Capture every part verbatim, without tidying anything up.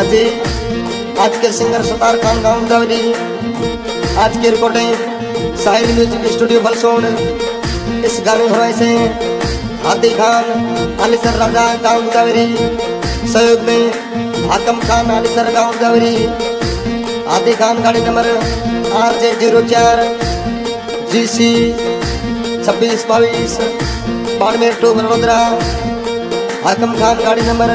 आज आज के सिंगर सतार खान गाँव दावरी, आज की recording Sahil music studio Bhalsod. इस गाने भरवाई से हाथी खान अलीसर राजा गाँव दावरी, सहयोग में हाकम खान अलीसर गाँव दावरी। हाथी खान गाड़ी नंबर आर जे जीरो चार जी सी छब्बीस बाईस बाड़मेर टू वडोदरा। हाकम खान गाड़ी नंबर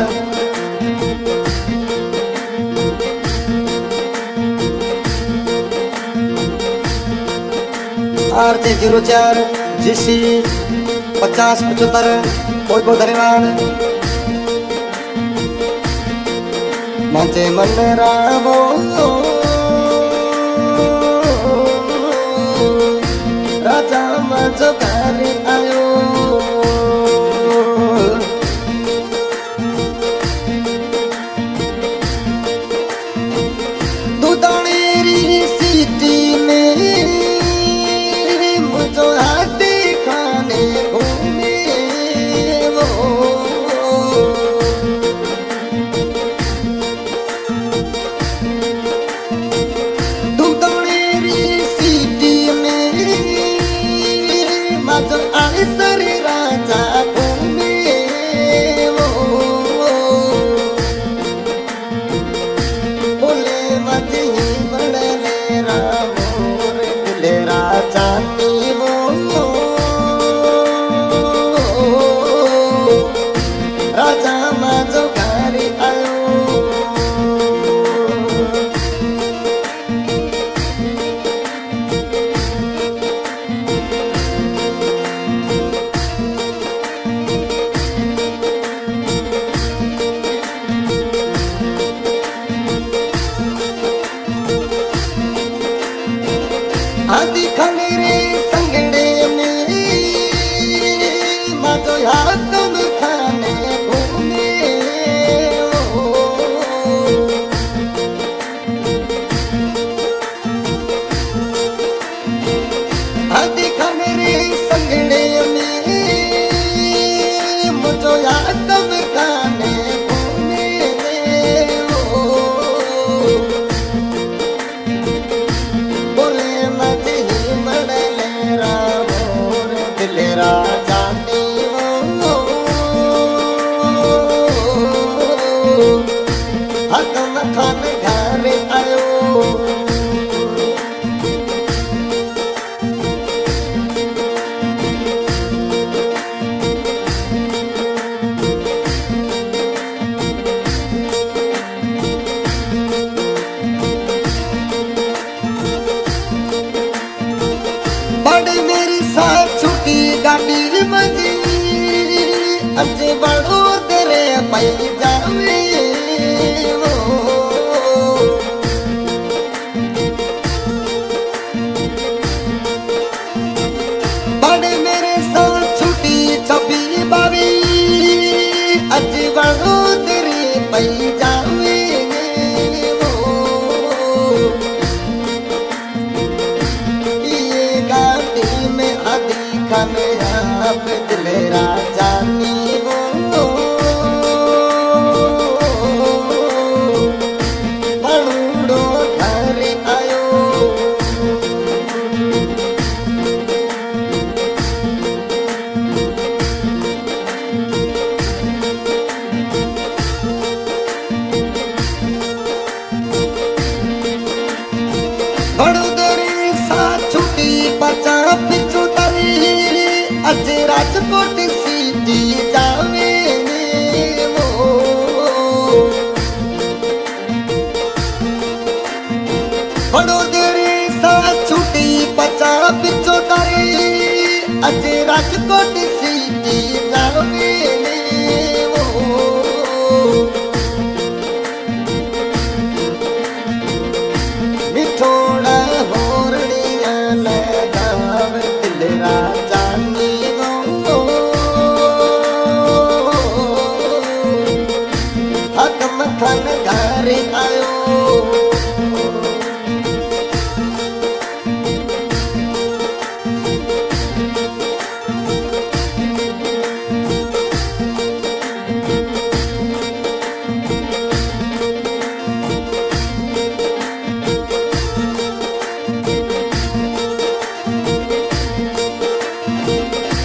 आर जे जीरो चार जी सी पचास पचहत्तर। बहुत बहुत धन्यवाद। नाचे मन रावो राजा मजो घर आयो, दुदानेरी सिटी में मुझो हाथी खाने घूमे वो। दुदानेरी सिटी में मुझो अलीसर राजा घूमे वो। बोले मजी बड़ले रामो रे दिले राजा नी वो। राजा मजो घर आयो, हाथी खाने रे संगड़े में मजो हाकम खाने घूमे वो। हाथी खाने रे संगड़े में मुझो हाकम खाने घूमे वो। बोले राजा नी वो। हाकम खान घर आयो, बड़ी मेरी साथ छुट्टी गाड़ी मजी अच्छे बड़ो तेरे पाई जावे वो। बड़े मेरे साथ छुट्टी छब्बी बावी अच्छे बड़ो तेरे पाई जावे वो। ये गाड़ी में आदि खाने आप दिले राजा नी वो। बड़ो घर आयो, बड़ोदरी साथ छुट्टी पचा पिछू तरी अज राजकोट सीधी जावे वो। बड़ोदरी साथ छुट्टी पचा पिछू तरी अज राजकोट सीधी जावे वो। मिठोड़ा होरड़िया लगाव दिल राजा नी वो। हाकम खान घर आयो,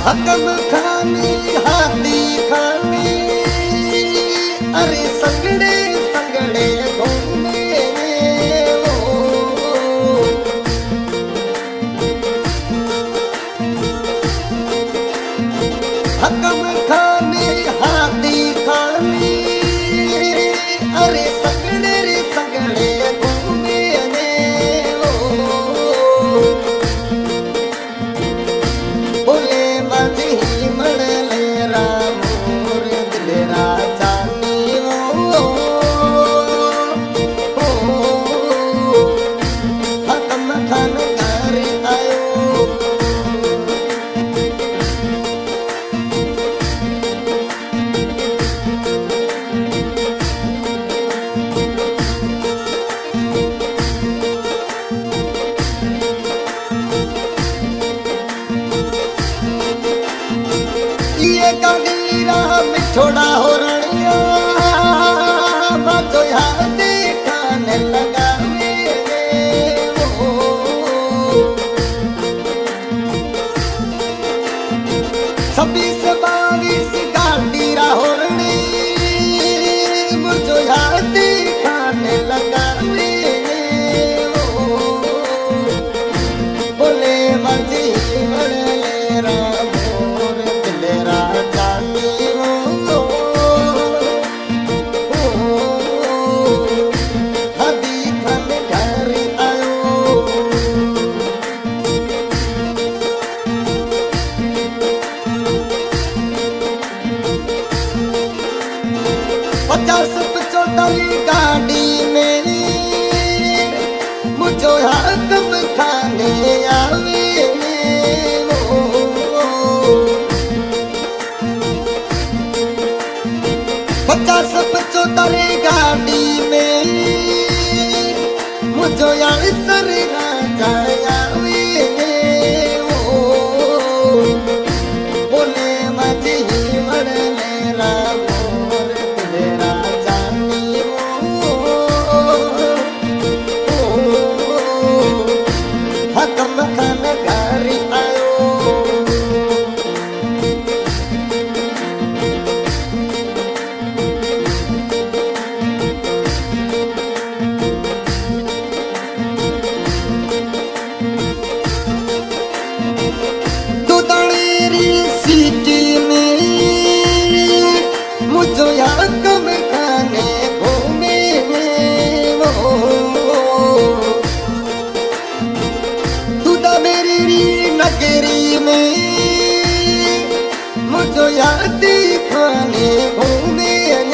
हकम खानी हाथी खानी अरे संगड़े संगड़े घूमे हकम खानी हाथी खानी अरे संगड़े रे संगड़े घूमे बोले मजी मड़ले राम दिलरा जानी वो हकम खान घर आयो ये कबीरा मिठोड़ा हो रनिया बातो याद खाने लगा छब्बीस बाईस गाड़ी हो रनी मुझो याद खाने लगा बोले मजी मड़ले राम दिलरा जानी वो हदी खन घर आयो पचास पचोतरी गाड़ी में मुझो हकम खाने आवे पचास पचोतरी गाड़ी में मुझो यार सर राजा आवे बोले मजी मड़ले राम दिलरा जानी हकम खान घर आयो दुदड़ेरी सिटी में मुझो हकम खाने घूमे दुदा मेरी नगरी में मुझो याद खाने घूमे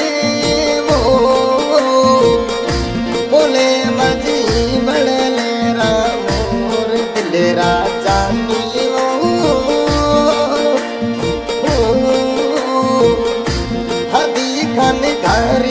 बोले मजी मड़ले राम दिलरा जानी हदी खान घर